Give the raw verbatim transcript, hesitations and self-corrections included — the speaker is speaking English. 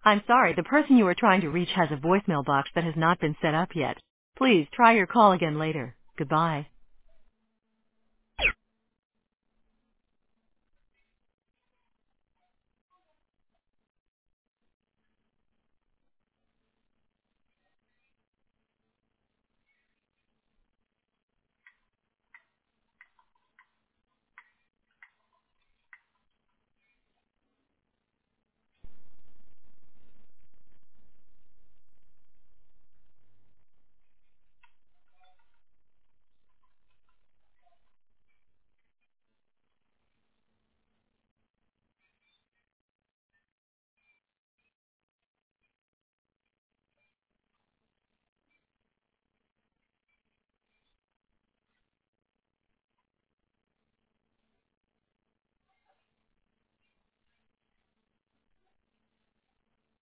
I'm sorry, the person you are trying to reach has a voicemail box that has not been set up yet. Please try your call again later. Goodbye.